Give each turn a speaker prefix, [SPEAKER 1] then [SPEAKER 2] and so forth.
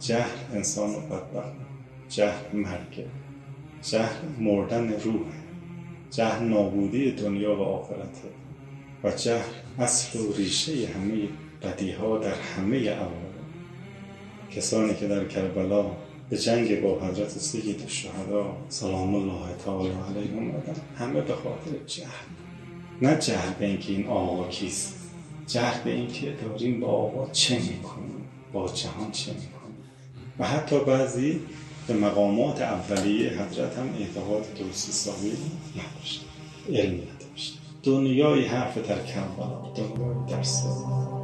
[SPEAKER 1] جهل انسان رو بدبخت، جهل مرگه، جهل مردن روحه، جهل نابودی دنیا و آخرته و جهل اصل و ریشه همه بدیها در همه عوالم. کسانی که در کربلا به جنگ با حضرت سید الشهدا سلام الله تعالی علیهم اومدن، همه به خاطر جهل. نه جهل به اینکه این آقا کیست، جهل به اینکه داریم با آقا چه میکنیم، با جهان چه میکنیم. و حتی بعضی به مقامات اولیه حضرت هم اعتقاد درست حسابی نداشت، علم نداشت. دنیای حرف در کربلا، دنیای درس